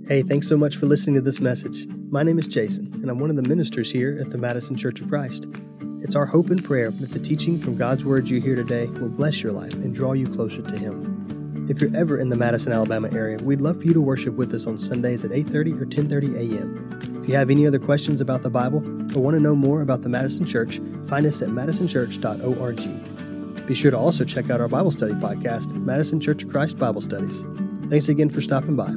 Hey, thanks so much for listening to this message. My name is Jason, and I'm one of the ministers here at the Madison Church of Christ. It's our hope and prayer that the teaching from God's Word you hear today will bless your life and draw you closer to Him. If you're ever in the Madison, Alabama area, we'd love for you to worship with us on Sundays at 8:30 or 10:30 a.m. If you have any other questions about the Bible or want to know more about the Madison Church, find us at madisonchurch.org. Be sure to also check out our Bible study podcast, Madison Church of Christ Bible Studies. Thanks again for stopping by.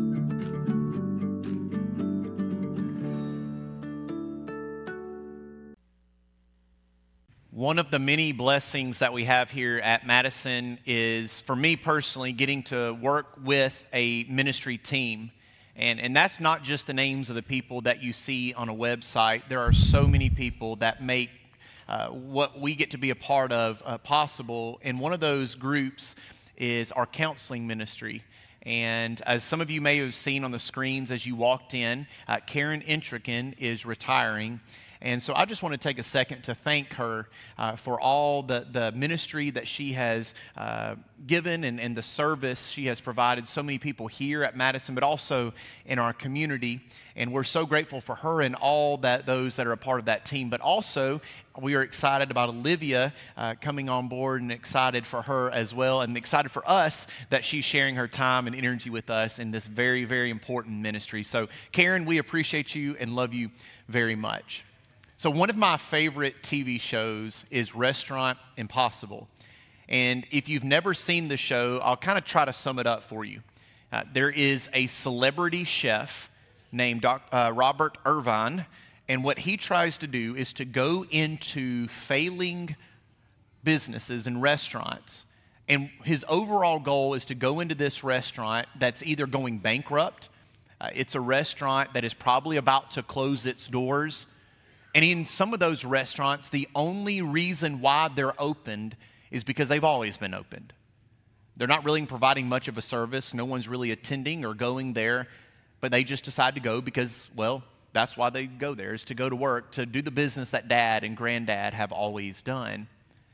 One of the many blessings that we have here at Madison is, for me personally, getting to work with a ministry team. And that's not just the names of the people that you see on a website. There are so many people that make what we get to be a part of possible. And one of those groups is our counseling ministry. And as some of you may have seen on the screens as you walked in, Karen Intrican is retiring. And so I just want to take a second to thank her for all the ministry that she has given and the service she has provided so many people here at Madison, but also in our community. And we're so grateful for her and all those that are a part of that team. But also, we are excited about Olivia coming on board and excited for her as well, and excited for us that she's sharing her time and energy with us in this very, very important ministry. So, Karen, we appreciate you and love you very much. So one of my favorite TV shows is Restaurant Impossible. And if you've never seen the show, I'll kind of try to sum it up for you. There is a celebrity chef named Robert Irvine, and what he tries to do is to go into failing businesses and restaurants. And his overall goal is to go into this restaurant that's either going bankrupt, it's a restaurant that is probably about to close its doors. And in some of those restaurants, the only reason why they're opened is because they've always been opened. They're not really providing much of a service. No one's really attending or going there, but they just decide to go because, well, that's why they go there, is to go to work, to do the business that dad and granddad have always done.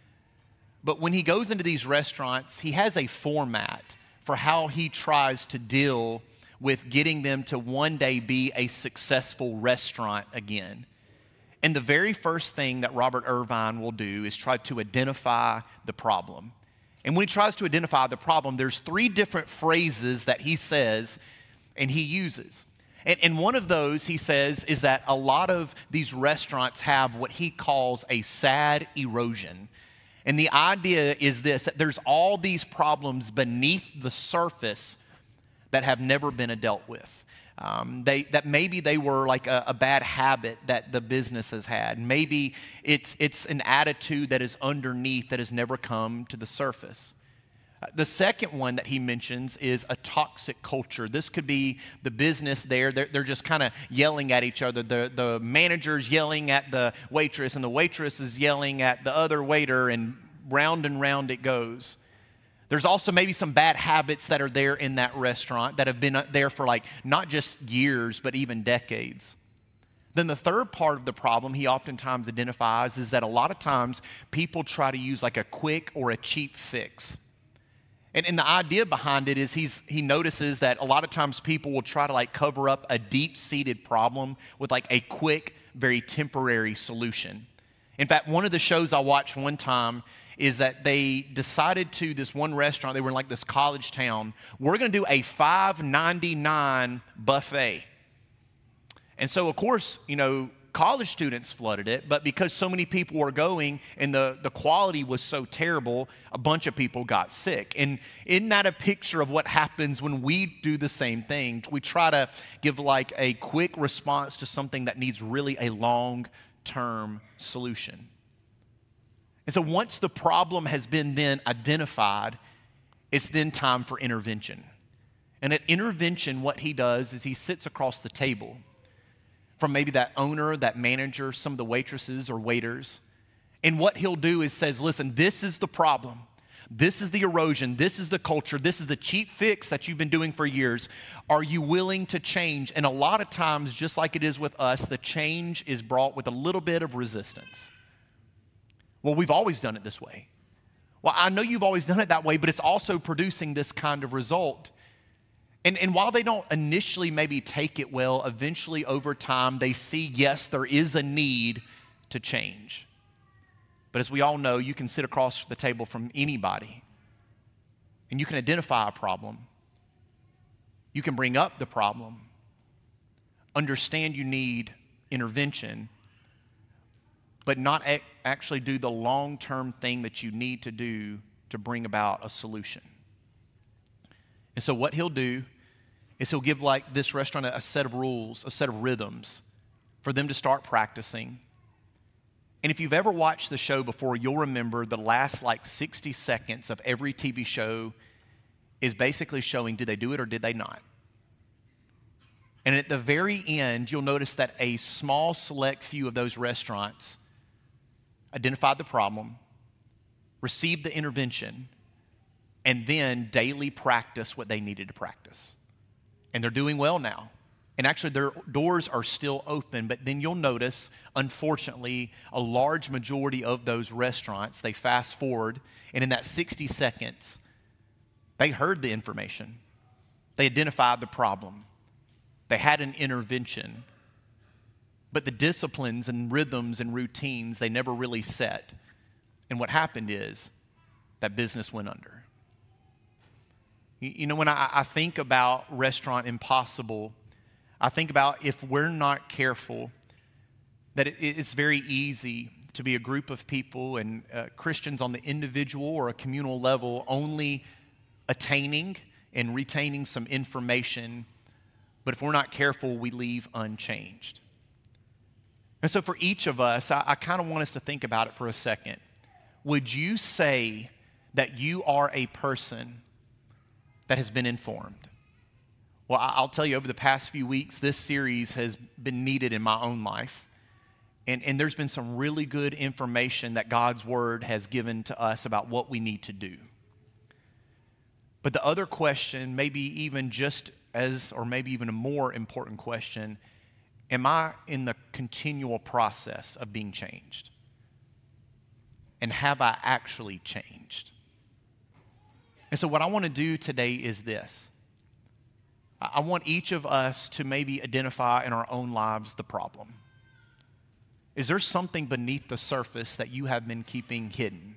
But when he goes into these restaurants, he has a format for how he tries to deal with getting them to one day be a successful restaurant again. And the very first thing that Robert Irvine will do is try to identify the problem. And when he tries to identify the problem, there's 3 different phrases that he says and he uses. And one of those, he says, is that a lot of these restaurants have what he calls a sad erosion. And the idea is this, that there's all these problems beneath the surface that have never been dealt with. That maybe they were like a bad habit that the business has had. Maybe it's an attitude that is underneath that has never come to the surface. The second one that he mentions is a toxic culture. This could be the business there. They're just kind of yelling at each other. The manager's yelling at the waitress, and the waitress is yelling at the other waiter, and round it goes. There's also maybe some bad habits that are there in that restaurant that have been there for like not just years, but even decades. Then the third part of the problem he oftentimes identifies is that a lot of times people try to use like a quick or a cheap fix. And the idea behind it is he notices that a lot of times people will try to like cover up a deep-seated problem with like a quick, very temporary solution. In fact, one of the shows I watched one time is that they decided to, this one restaurant, they were in like this college town, we're going to do a $5.99 buffet. And so, of course, college students flooded it, but because so many people were going and the quality was so terrible, a bunch of people got sick. And isn't that a picture of what happens when we do the same thing? We try to give like a quick response to something that needs really a long-term solution. And so once the problem has been then identified, it's then time for intervention. And at intervention, what he does is he sits across the table from maybe that owner, that manager, some of the waitresses or waiters. And what he'll do is says, listen, this is the problem. This is the erosion. This is the culture. This is the cheap fix that you've been doing for years. Are you willing to change? And a lot of times, just like it is with us, the change is brought with a little bit of resistance. Well, we've always done it this way. Well, I know you've always done it that way, but it's also producing this kind of result. And while they don't initially maybe take it well, eventually over time they see, yes, there is a need to change. But as we all know, you can sit across the table from anybody and you can identify a problem. You can bring up the problem, understand you need intervention, but not actually do the long-term thing that you need to do to bring about a solution. And so what he'll do is he'll give like this restaurant a set of rules, a set of rhythms for them to start practicing. And if you've ever watched the show before, you'll remember the last like 60 seconds of every TV show is basically showing, did they do it or did they not? And at the very end, you'll notice that a small select few of those restaurants identified the problem, received the intervention, and then daily practice what they needed to practice. And they're doing well now. And actually, their doors are still open, but then you'll notice, unfortunately, a large majority of those restaurants, they fast forward, and in that 60 seconds, they heard the information. They identified the problem. They had an intervention. But the disciplines and rhythms and routines, they never really set. And what happened is that business went under. You know, when I think about Restaurant Impossible, I think about if we're not careful, that it's very easy to be a group of people and Christians on the individual or a communal level only attaining and retaining some information, but if we're not careful, we leave unchanged. And so for each of us, I kind of want us to think about it for a second. Would you say that you are a person that has been informed? Well, I'll tell you, over the past few weeks, this series has been needed in my own life. And there's been some really good information that God's Word has given to us about what we need to do. But the other question, maybe even just as, or maybe even a more important question, am I in the continual process of being changed? And have I actually changed? And so what I want to do today is this. I want each of us to maybe identify in our own lives the problem. Is there something beneath the surface that you have been keeping hidden?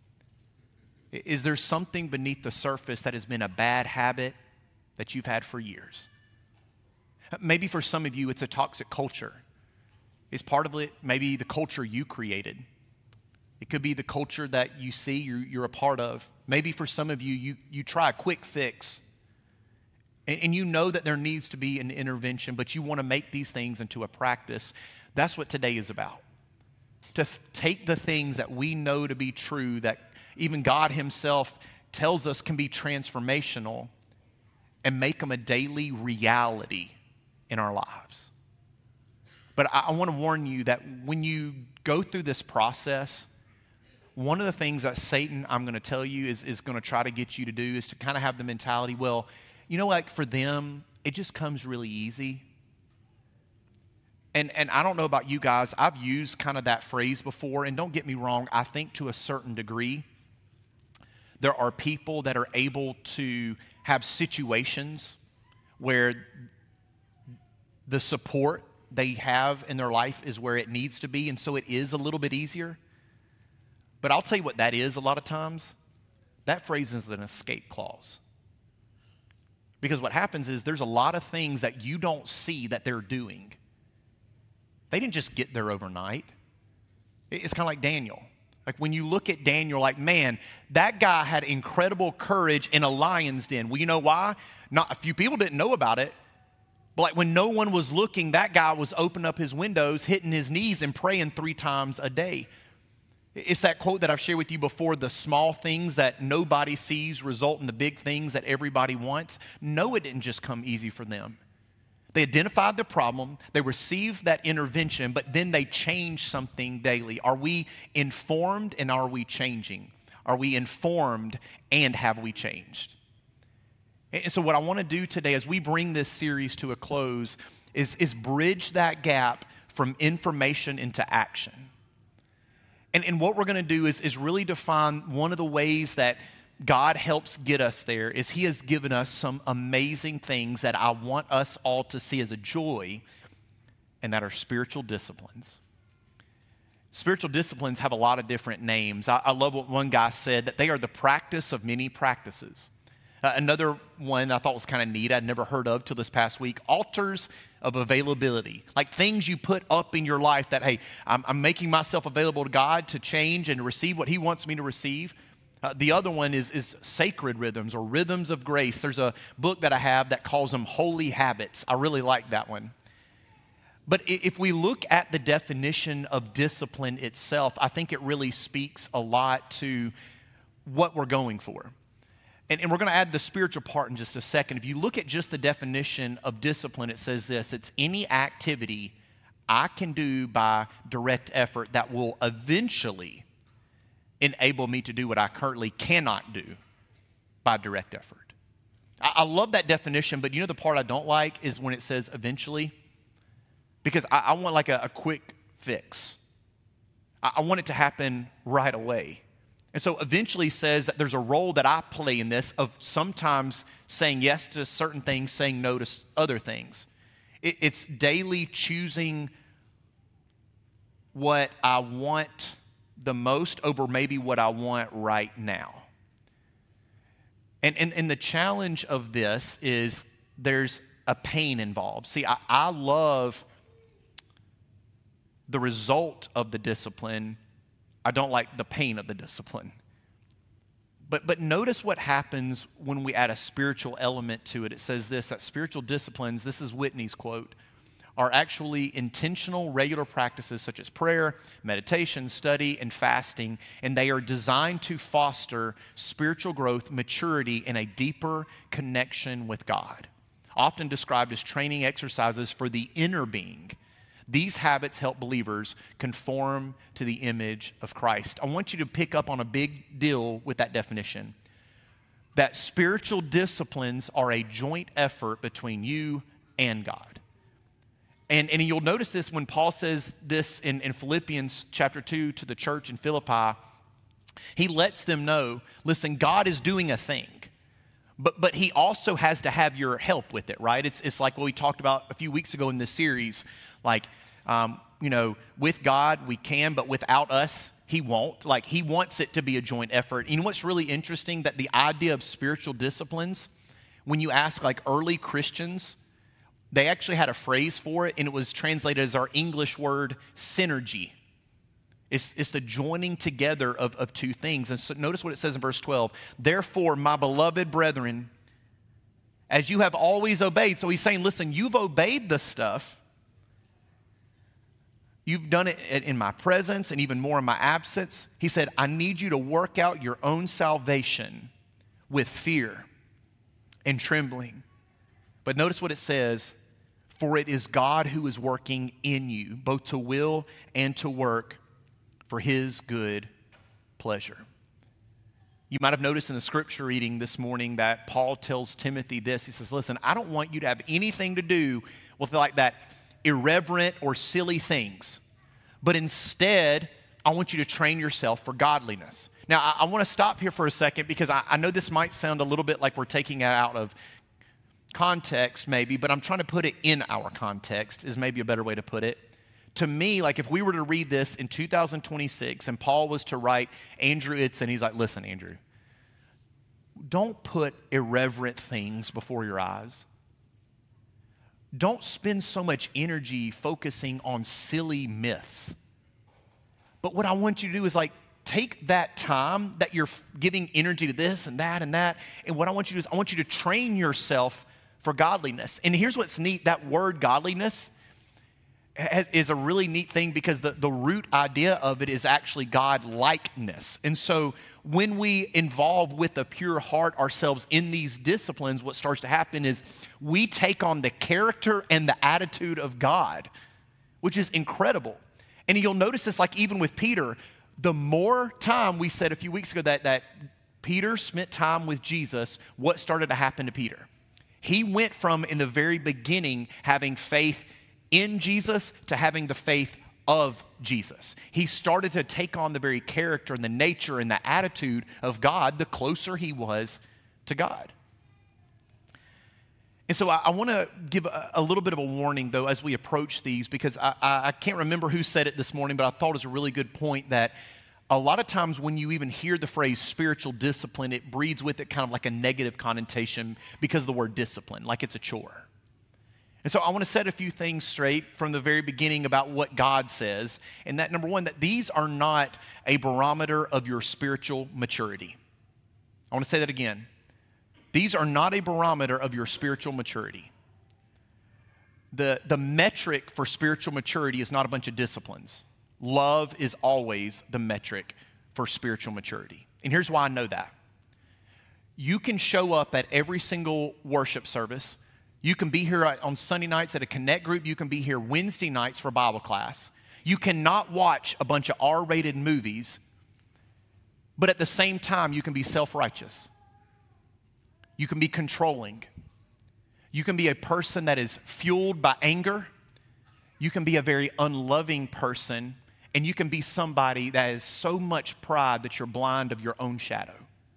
Is there something beneath the surface that has been a bad habit that you've had for years? Maybe for some of you, it's a toxic culture. Is part of it maybe the culture you created? It could be the culture that you see you're a part of. Maybe for some of you, you try a quick fix. And you know that there needs to be an intervention, but you want to make these things into a practice. That's what today is about. To take the things that we know to be true, that even God Himself tells us can be transformational, and make them a daily reality in our lives. But I want to warn you that when you go through this process, one of the things that Satan, I'm going to tell you, is going to try to get you to do is to kind of have the mentality, well, you know, like for them, it just comes really easy. And I don't know about you guys, I've used kind of that phrase before, and don't get me wrong, I think to a certain degree, there are people that are able to have situations where the support they have in their life is where it needs to be, and so it is a little bit easier. But I'll tell you what that is a lot of times. That phrase is an escape clause. Because what happens is there's a lot of things that you don't see that they're doing. They didn't just get there overnight. It's kind of like Daniel. Like when you look at Daniel, like, man, that guy had incredible courage in a lion's den. Well, you know why? Not a few people didn't know about it. But like when no one was looking, that guy was opening up his windows, hitting his knees, and praying 3 times a day. It's that quote that I've shared with you before, the small things that nobody sees result in the big things that everybody wants. No, it didn't just come easy for them. They identified the problem, they received that intervention, but then they changed something daily. Are we informed and are we changing? Are we informed and have we changed? And so what I want to do today as we bring this series to a close is bridge that gap from information into action. And what we're going to do is really define one of the ways that God helps get us there is He has given us some amazing things that I want us all to see as a joy, and that are spiritual disciplines. Spiritual disciplines have a lot of different names. I love what one guy said, that they are the practice of many practices. Another one I thought was kind of neat, I'd never heard of till this past week, altars of availability. Like things you put up in your life that, hey, I'm making myself available to God to change and to receive what He wants me to receive. The other one is sacred rhythms or rhythms of grace. There's a book that I have that calls them holy habits. I really like that one. But if we look at the definition of discipline itself, I think it really speaks a lot to what we're going for. And we're going to add the spiritual part in just a second. If you look at just the definition of discipline, it says this: it's any activity I can do by direct effort that will eventually enable me to do what I currently cannot do by direct effort. I love that definition, but you know the part I don't like is when it says eventually, because I want like a quick fix. I want it to happen right away. And so eventually says that there's a role that I play in this of sometimes saying yes to certain things, saying no to other things. It's daily choosing what I want the most over maybe what I want right now. And the challenge of this is there's a pain involved. See, I love the result of the discipline. I don't like the pain of the discipline. But notice what happens when we add a spiritual element to it. It says this, that spiritual disciplines, this is Whitney's quote, are actually intentional, regular practices such as prayer, meditation, study, and fasting, and they are designed to foster spiritual growth, maturity, and a deeper connection with God. Often described as training exercises for the inner being. These habits help believers conform to the image of Christ. I want you to pick up on a big deal with that definition. That spiritual disciplines are a joint effort between you and God. And you'll notice this when Paul says this in Philippians chapter 2 to the church in Philippi. He lets them know, listen, God is doing a thing. But He also has to have your help with it, right? It's like what we talked about a few weeks ago in this series. Like, with God we can, but without us, He won't. Like, He wants it to be a joint effort. You know what's really interesting? That the idea of spiritual disciplines, when you ask like early Christians, they actually had a phrase for it, and it was translated as our English word synergy. It's the joining together of two things. And so notice what it says in verse 12. Therefore, my beloved brethren, as you have always obeyed. So he's saying, listen, you've obeyed the stuff. You've done it in my presence and even more in my absence. He said, I need you to work out your own salvation with fear and trembling. But notice what it says, for it is God who is working in you, both to will and to work for His good pleasure. You might have noticed in the scripture reading this morning that Paul tells Timothy this. He says, listen, I don't want you to have anything to do with like that irreverent or silly things, but instead, I want you to train yourself for godliness. Now, I want to stop here for a second because I know this might sound a little bit like we're taking it out of context maybe, but I'm trying to put it in our context is maybe a better way to put it. To me, like if we were to read this in 2026 and Paul was to write Andrew Itson, he's like, listen, Andrew, don't put irreverent things before your eyes. Don't spend so much energy focusing on silly myths. But what I want you to do is like take that time that you're giving energy to this and that, and what I want you to do is I want you to train yourself for godliness. And here's what's neat, that word godliness is a really neat thing because the root idea of it is actually God-likeness. And so when we involve with a pure heart ourselves in these disciplines, what starts to happen is we take on the character and the attitude of God, which is incredible. And you'll notice this like even with Peter, the more time we said a few weeks ago that Peter spent time with Jesus, what started to happen to Peter? He went from in the very beginning having faith in Jesus to having the faith of Jesus. He started to take on the very character and the nature and the attitude of God the closer he was to God. And so I want to give a little bit of a warning, though, as we approach these, because I can't remember who said it this morning, but I thought it was a really good point that a lot of times when you even hear the phrase spiritual discipline, it breeds with it kind of like a negative connotation because of the word discipline, like it's a chore. And so I want to set a few things straight from the very beginning about what God says, and that number one, that these are not a barometer of your spiritual maturity. I want to say that again. These are not a barometer of your spiritual maturity. The metric for spiritual maturity is not a bunch of disciplines. Love is always the metric for spiritual maturity. And here's why I know that. You can show up at every single worship service. You can be here on Sunday nights at a connect group. You can be here Wednesday nights for Bible class. You cannot watch a bunch of R-rated movies, but at the same time, you can be self-righteous. You can be controlling. You can be a person that is fueled by anger. You can be a very unloving person, and you can be somebody that has so much pride that you're blind of your own shadow.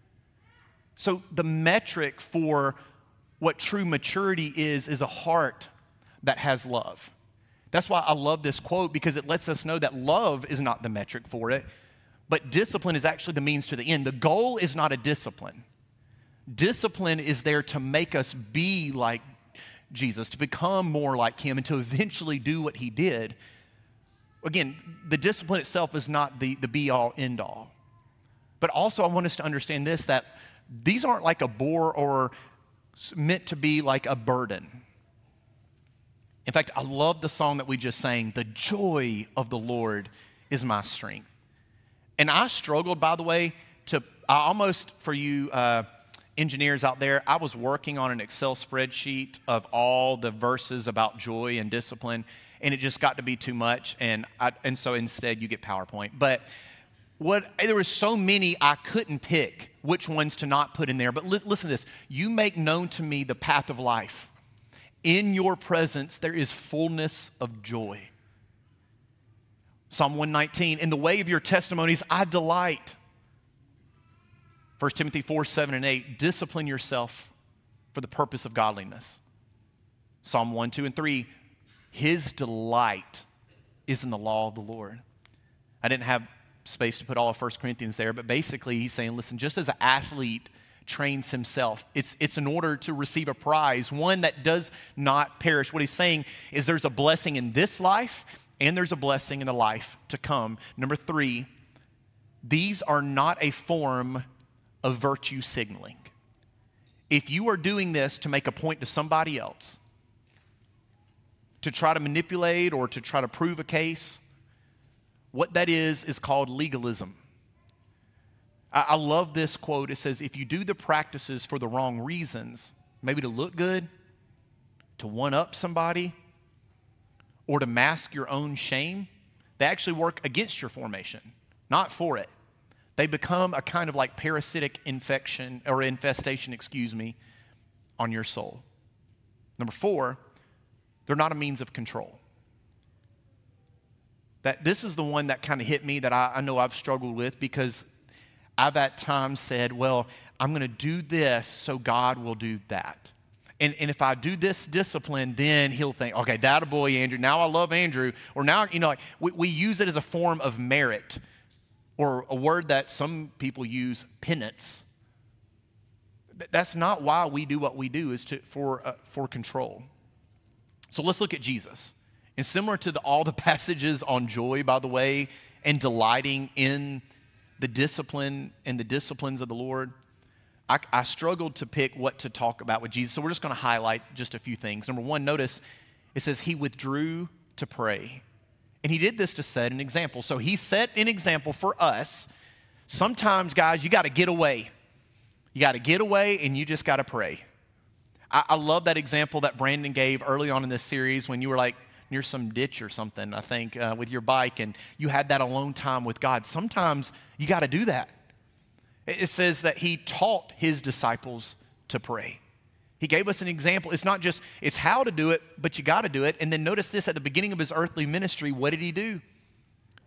So the metric for what true maturity is a heart that has love. That's why I love this quote, because it lets us know that love is not the metric for it, but discipline is actually the means to the end. The goal is not a discipline. Discipline is there to make us be like Jesus, to become more like him, and to eventually do what he did. Again, the discipline itself is not the be-all, end-all. But also I want us to understand this, that these aren't like a bore or meant to be like a burden. In fact, I love the song that we just sang, "The joy of the Lord is my strength." And I struggled, by the way, for you engineers out there, I was working on an Excel spreadsheet of all the verses about joy and discipline, and it just got to be too much, and so instead you get PowerPoint. But there were so many I couldn't pick which ones to not put in there. But listen to this. You make known to me the path of life. In your presence there is fullness of joy. Psalm 119, in the way of your testimonies I delight. 1 Timothy 4, 7, and 8, discipline yourself for the purpose of godliness. Psalm 1, 2, and 3, his delight is in the law of the Lord. I didn't have space to put all of 1 Corinthians there, but basically he's saying, listen, just as an athlete trains himself, it's in order to receive a prize, one that does not perish. What he's saying is there's a blessing in this life, and there's a blessing in the life to come. Number 3, these are not a form of virtue signaling. If you are doing this to make a point to somebody else, to try to manipulate or to try to prove a case, what that is called legalism. I love this quote. It says, if you do the practices for the wrong reasons, maybe to look good, to one-up somebody, or to mask your own shame, they actually work against your formation, not for it. They become a kind of like parasitic infestation, on your soul. Number 4, they're not a means of control. This is the one that kind of hit me that I know I've struggled with, because I've at times said, well, I'm going to do this so God will do that. And if I do this discipline, then he'll think, okay, that a boy, Andrew. Now I love Andrew. Or now, like we use it as a form of merit, or a word that some people use, penance. That's not why we do what we do, is for control. So let's look at Jesus. And similar to all the passages on joy, by the way, and delighting in the discipline and the disciplines of the Lord, I struggled to pick what to talk about with Jesus. So we're just going to highlight just a few things. Number 1, notice it says he withdrew to pray. And he did this to set an example. So he set an example for us. Sometimes, guys, you got to get away. You got to get away and you just got to pray. I love that example that Brandon gave early on in this series when you were like near some ditch or something, I think, with your bike, and you had that alone time with God. Sometimes you got to do that. It says that he taught his disciples to pray. He gave us an example. It's not just, it's how to do it, but you got to do it. And then notice this, at the beginning of his earthly ministry, what did he do?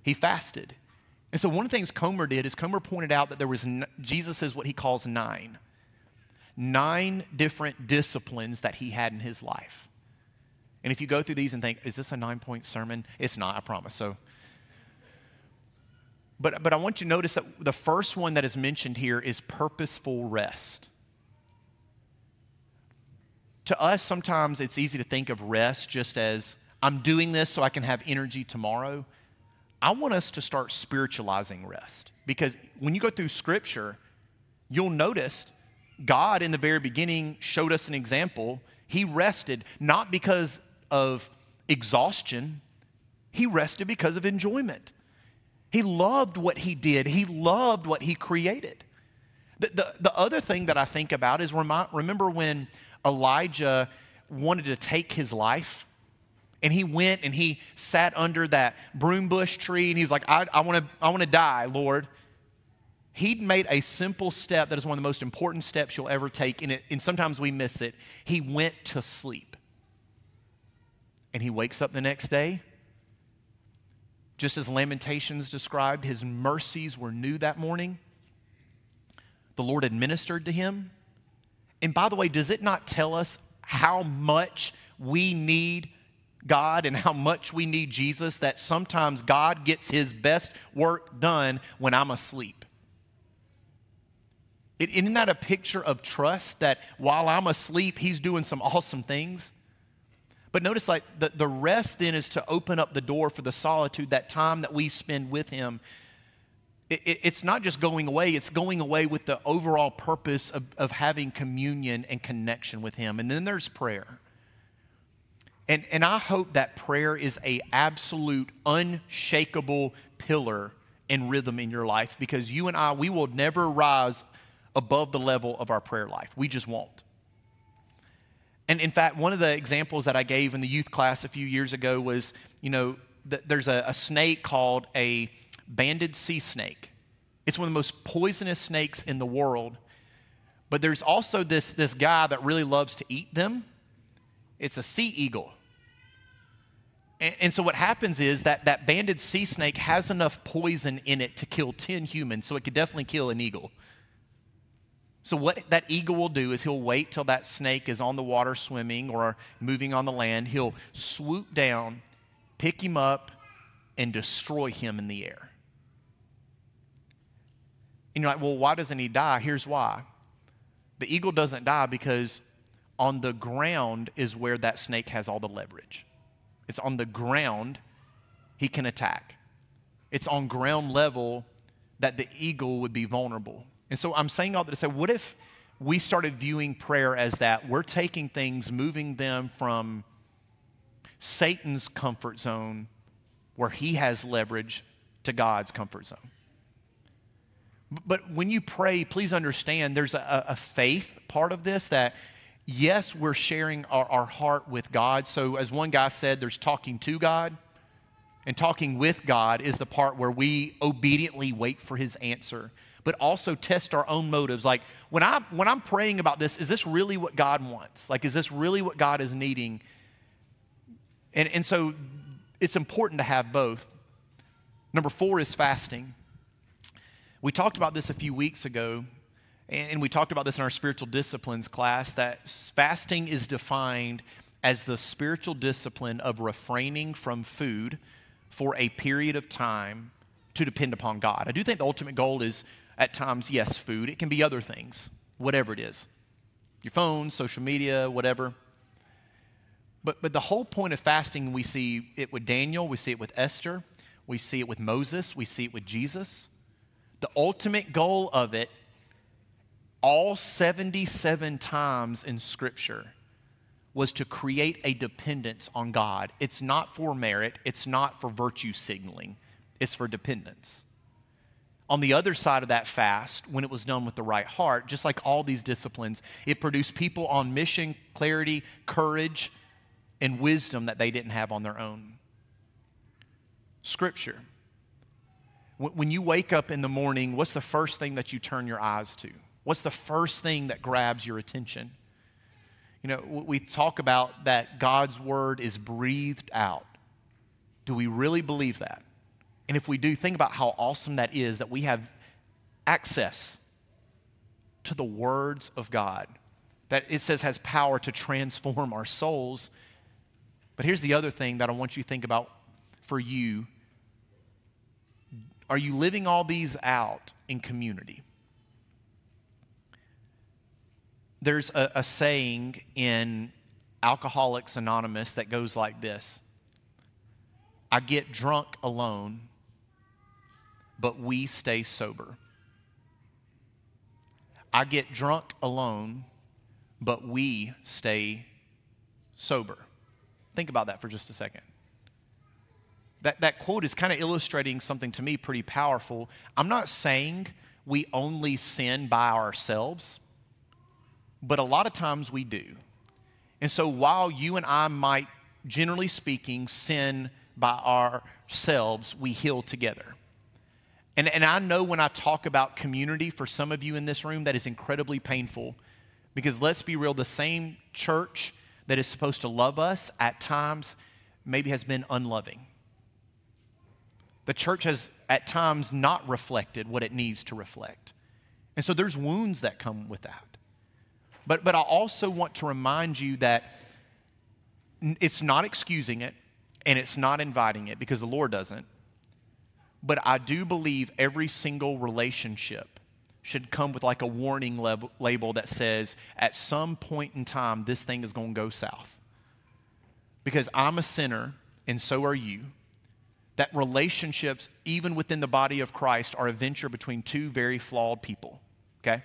He fasted. And so one of the things Comer did is Comer pointed out that there was, Jesus is what he calls nine different disciplines that he had in his life. And if you go through these and think, is this a 9-point sermon? It's not, I promise. So, but I want you to notice that the first one that is mentioned here is purposeful rest. To us, sometimes it's easy to think of rest just as, I'm doing this so I can have energy tomorrow. I want us to start spiritualizing rest, because when you go through Scripture, you'll notice God in the very beginning showed us an example. He rested not because of exhaustion. He rested because of enjoyment. He loved what he did. He loved what he created. The other thing that I think about is remember when Elijah wanted to take his life, and he went and he sat under that broom bush tree, and he was like, I want to die, Lord. He'd made a simple step that is one of the most important steps you'll ever take, and sometimes we miss it. He went to sleep. And he wakes up the next day. Just as Lamentations described, his mercies were new that morning. The Lord administered to him. And by the way, does it not tell us how much we need God and how much we need Jesus, that sometimes God gets his best work done when I'm asleep? Isn't that a picture of trust, that while I'm asleep, he's doing some awesome things? But notice, like, the rest then is to open up the door for the solitude, that time that we spend with him. It's not just going away, it's going away with the overall purpose of having communion and connection with him. And then there's prayer. And I hope that prayer is an absolute, unshakable pillar and rhythm in your life, because you and I, we will never rise above the level of our prayer life. We just won't. And in fact, one of the examples that I gave in the youth class a few years ago was, there's a snake called a banded sea snake. It's one of the most poisonous snakes in the world. But there's also this guy that really loves to eat them. It's a sea eagle. And so what happens is that banded sea snake has enough poison in it to kill 10 humans, so it could definitely kill an eagle. So what that eagle will do is he'll wait till that snake is on the water swimming or moving on the land. He'll swoop down, pick him up, and destroy him in the air. And you're like, well, why doesn't he die? Here's why. The eagle doesn't die because on the ground is where that snake has all the leverage. It's on the ground he can attack. It's on ground level that the eagle would be vulnerable. And so I'm saying all that to say, what if we started viewing prayer as that? We're taking things, moving them from Satan's comfort zone, where he has leverage, to God's comfort zone. But when you pray, please understand there's a faith part of this, that yes, we're sharing our heart with God. So as one guy said, there's talking to God, and talking with God is the part where we obediently wait for his answer, but also test our own motives. Like, when I'm praying about this, is this really what God wants? Like, is this really what God is needing? And so it's important to have both. Number 4 is fasting. We talked about this a few weeks ago, and we talked about this in our spiritual disciplines class, that fasting is defined as the spiritual discipline of refraining from food for a period of time to depend upon God. I do think the ultimate goal is, at times, yes, food. It can be other things, whatever it is. Your phone, social media, whatever. But the whole point of fasting, we see it with Daniel, we see it with Esther, we see it with Moses, we see it with Jesus. The ultimate goal of it, all 77 times in Scripture, was to create a dependence on God. It's not for merit, it's not for virtue signaling, it's for dependence. On the other side of that fast, when it was done with the right heart, just like all these disciplines, it produced people on mission, clarity, courage, and wisdom that they didn't have on their own. Scripture. When you wake up in the morning, what's the first thing that you turn your eyes to? What's the first thing that grabs your attention? We talk about that God's word is breathed out. Do we really believe that? And if we do, think about how awesome that is that we have access to the words of God, that it says has power to transform our souls. But here's the other thing that I want you to think about for you. Are you living all these out in community? There's a saying in Alcoholics Anonymous that goes like this: I get drunk alone, but we stay sober. I get drunk alone, but we stay sober. Think about that for just a second. That quote is kind of illustrating something to me pretty powerful. I'm not saying we only sin by ourselves, but a lot of times we do. And so while you and I might, generally speaking, sin by ourselves, we heal together. And I know when I talk about community, for some of you in this room, that is incredibly painful. Because let's be real, the same church that is supposed to love us at times maybe has been unloving. The church has at times not reflected what it needs to reflect. And so there's wounds that come with that. But I also want to remind you that it's not excusing it and it's not inviting it, because the Lord doesn't. But I do believe every single relationship should come with like a warning label that says, at some point in time, this thing is going to go south. Because I'm a sinner, and so are you. That relationships, even within the body of Christ, are a venture between two very flawed people, okay?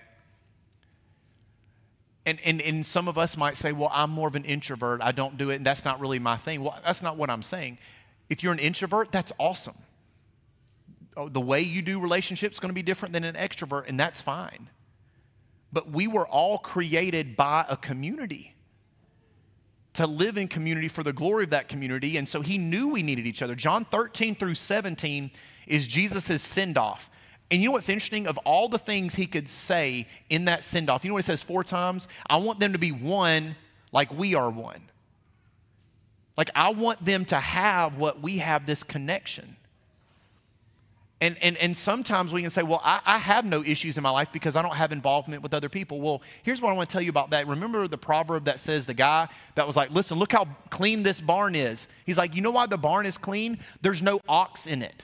And some of us might say, well, I'm more of an introvert. I don't do it, and that's not really my thing. Well, that's not what I'm saying. If you're an introvert, that's awesome. The way you do relationships is going to be different than an extrovert, and that's fine. But we were all created by a community to live in community for the glory of that community, and so he knew we needed each other. John 13 through 17 is Jesus' send-off. And you know what's interesting? Of all the things he could say in that send-off, you know what it says 4 times? I want them to be one like we are one. Like I want them to have what we have, this connection. And sometimes we can say, well, I have no issues in my life because I don't have involvement with other people. Well, here's what I want to tell you about that. Remember the proverb that says the guy that was like, listen, look how clean this barn is. He's like, you know why the barn is clean? There's no ox in it.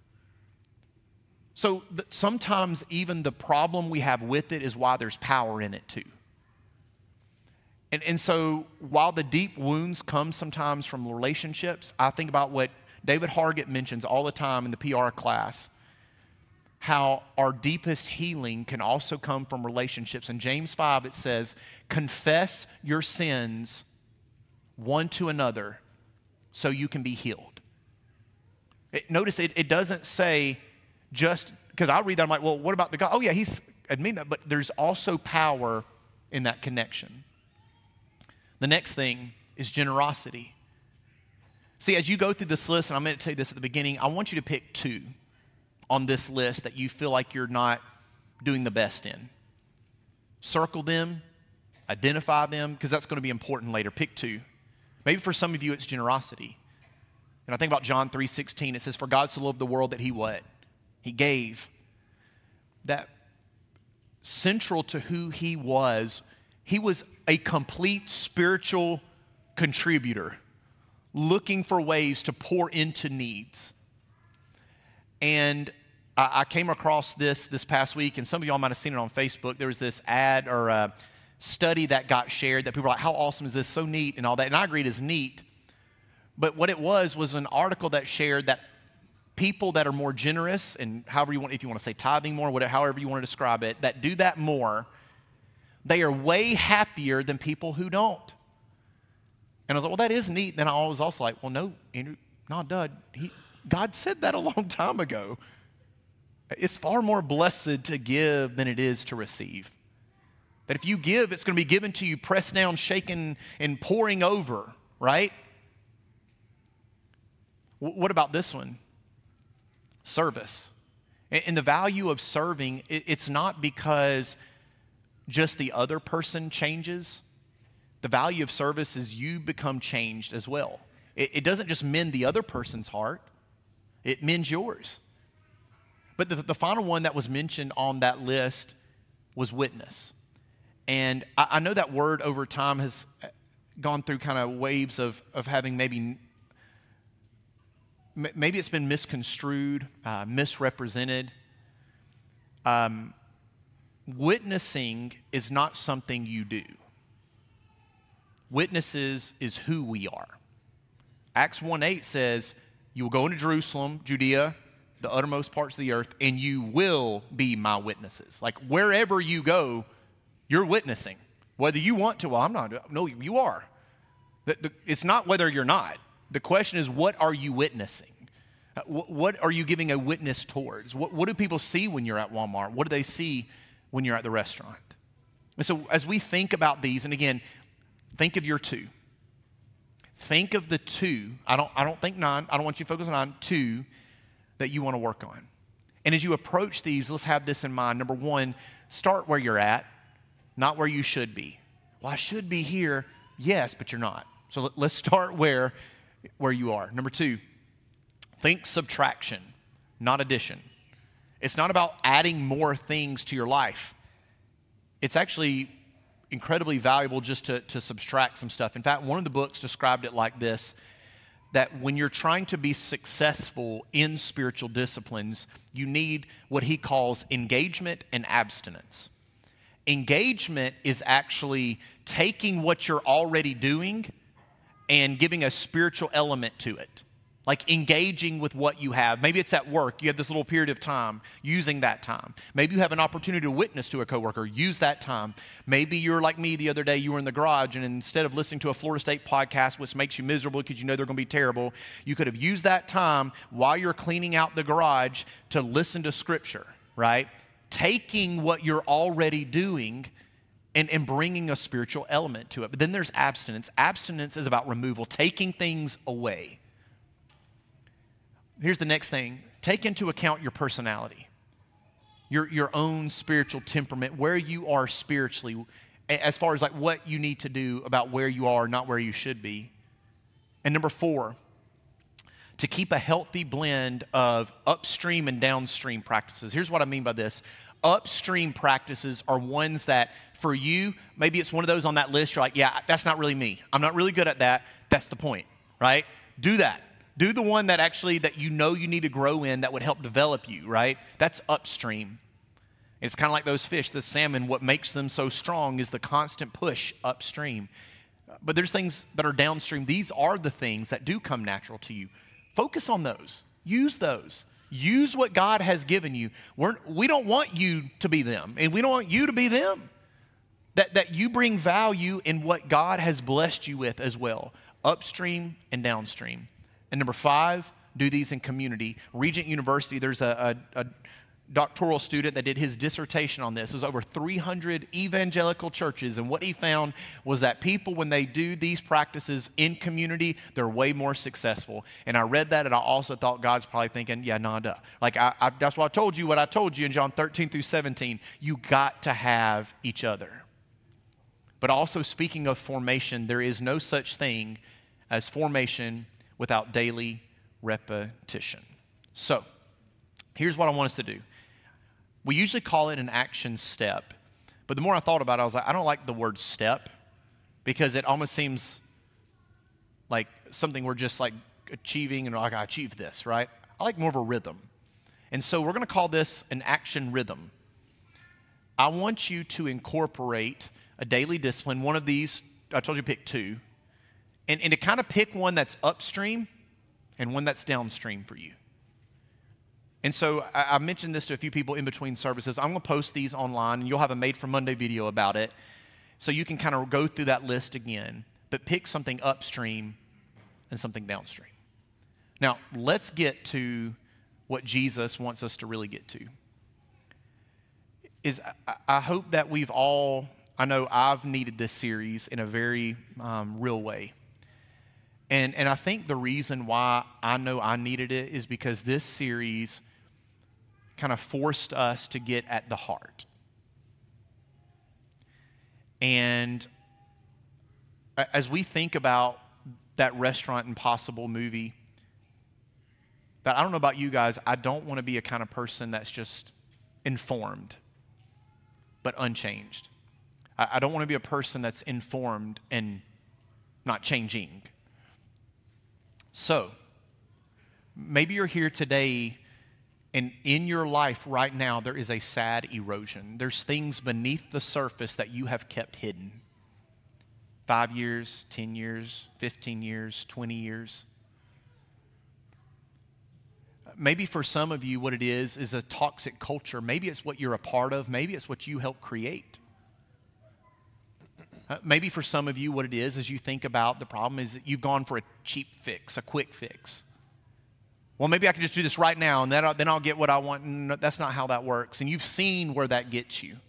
So sometimes even the problem we have with it is why there's power in it too. And so while the deep wounds come sometimes from relationships, I think about what David Hargett mentions all the time in the PR class, how our deepest healing can also come from relationships. In James 5, it says, confess your sins one to another so you can be healed. Notice it doesn't say just, because I read that, I'm like, well, what about the God? Oh yeah, he's admitting that, but there's also power in that connection. The next thing is generosity. See, as you go through this list, and I'm going to tell you this at the beginning, I want you to pick 2 on this list that you feel like you're not doing the best in. Circle them, identify them, because that's going to be important later. Pick 2. Maybe for some of you, it's generosity. And I think about John 3:16. It says, for God so loved the world that he what? He gave. That central to who he was a complete spiritual contributor, looking for ways to pour into needs. And I came across this past week, and some of y'all might have seen it on Facebook. There was this ad or a study that got shared that people were like, how awesome is this? So neat and all that. And I agree it is neat. But what it was an article that shared that people that are more generous, and however you want, if you want to say tithing more, whatever, however you want to describe it, that do that more, they are way happier than people who don't. And I was like, well, that is neat. Then I was also like, well, no, Andrew, not Dud. God said that a long time ago. It's far more blessed to give than it is to receive. That if you give, it's going to be given to you, pressed down, shaken, and pouring over, right? What about this one? Service. And the value of serving, it's not because just the other person changes. The value of service is you become changed as well. It doesn't just mend the other person's heart. It mends yours. But the final one that was mentioned on that list was witness. And I know that word over time has gone through kind of waves of having maybe it's been misconstrued, misrepresented. Witnessing is not something you do. Witnesses is who we are. Acts 1:8 says, you will go into Jerusalem, Judea, the uttermost parts of the earth, and you will be my witnesses. Like wherever you go, you're witnessing. Whether you want to, well, I'm not. No, you are. It's not whether you're not. The question is, what are you witnessing? What are you giving a witness towards? What do people see when you're at Walmart? What do they see when you're at the restaurant? And so as we think about these, and again, think of your two. Think of the two. I don't think 9. I don't want you to focus on 9. 2 that you want to work on. And as you approach these, let's have this in mind. Number 1, start where you're at, not where you should be. Well, I should be here. Yes, but you're not. So let's start where you are. Number 2, think subtraction, not addition. It's not about adding more things to your life. It's actually incredibly valuable just to subtract some stuff. In fact, one of the books described it like this, that when you're trying to be successful in spiritual disciplines, you need what he calls engagement and abstinence. Engagement is actually taking what you're already doing and giving a spiritual element to it. Like engaging with what you have. Maybe it's at work. You have this little period of time, using that time. Maybe you have an opportunity to witness to a coworker. Use that time. Maybe you're like me the other day. You were in the garage, and instead of listening to a Florida State podcast, which makes you miserable because you know they're going to be terrible, you could have used that time while you're cleaning out the garage to listen to Scripture, right? Taking what you're already doing and bringing a spiritual element to it. But then there's abstinence. Abstinence is about removal, taking things away. Here's the next thing. Take into account your personality, your own spiritual temperament, where you are spiritually, as far as like what you need to do about where you are, not where you should be. And number 4, to keep a healthy blend of upstream and downstream practices. Here's what I mean by this. Upstream practices are ones that for you, maybe it's one of those on that list, you're like, yeah, that's not really me. I'm not really good at that. That's the point, right? Do that. Do the one that actually that you know you need to grow in that would help develop you, right? That's upstream. It's kind of like those fish, the salmon. What makes them so strong is the constant push upstream. But there's things that are downstream. These are the things that do come natural to you. Focus on those. Use those. Use what God has given you. We don't want you to be them, and we don't want you to be them. That you bring value in what God has blessed you with as well, upstream and downstream. And number 5, do these in community. Regent University, there's a doctoral student that did his dissertation on this. It was over 300 evangelical churches, and what he found was that people, when they do these practices in community, they're way more successful. And I read that, and I also thought God's probably thinking, yeah, nah, duh. Like, that's why I told you what I told you in John 13 through 17. You got to have each other. But also, speaking of formation, there is no such thing as formation without daily repetition. So, here's what I want us to do. We usually call it an action step, but the more I thought about it, I was like, I don't like the word step because it almost seems like something we're just like achieving and like, I achieved this, right? I like more of a rhythm. And so we're going to call this an action rhythm. I want you to incorporate a daily discipline. One of these, I told you to pick 2. And to kind of pick one that's upstream and one that's downstream for you. And so I mentioned this to a few people in between services. I'm going to post these online, and you'll have a Made for Monday video about it. So you can kind of go through that list again, but pick something upstream and something downstream. Now, let's get to what Jesus wants us to really get to. I hope that we've all, I know I've needed this series in a very real way. And I think the reason why I know I needed it is because this series kind of forced us to get at the heart. And as we think about that Restaurant Impossible movie, That I don't know about you guys, I don't want to be a kind of person that's just informed but unchanged. I don't want to be a person that's informed and not changing. So, maybe you're here today and in your life right now there is a sad erosion. There's things beneath the surface that you have kept hidden. 5 years, 10 years, 15 years, 20 years. Maybe for some of you what it is a toxic culture. Maybe it's what you're a part of. Maybe it's what you help create. Maybe for some of you what it is as you think about the problem is that you've gone for a cheap fix, a quick fix. Well, maybe I can just do this right now and then I'll get what I want. No, that's not how that works. And you've seen where that gets you.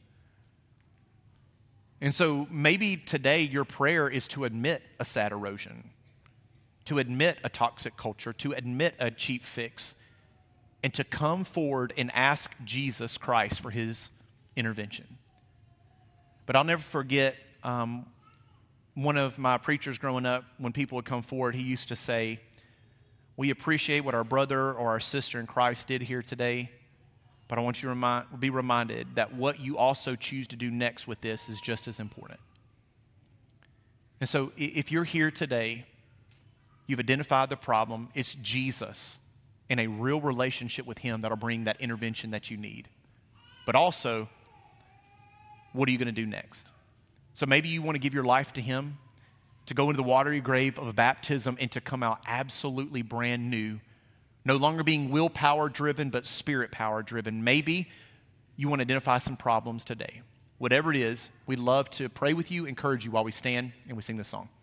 And so maybe today your prayer is to admit a sad erosion, to admit a toxic culture, to admit a cheap fix, and to come forward and ask Jesus Christ for his intervention. But I'll never forget one of my preachers growing up, when people would come forward, he used to say, we appreciate what our brother or our sister in Christ did here today, but I want you to be reminded that what you also choose to do next with this is just as important. And so if you're here today, you've identified the problem, it's Jesus and a real relationship with him that'll bring that intervention that you need. But also, what are you going to do next? So maybe you want to give your life to him, to go into the watery grave of baptism and to come out absolutely brand new, no longer being willpower driven, but spirit power driven. Maybe you want to identify some problems today. Whatever it is, we'd love to pray with you, encourage you while we stand and we sing this song.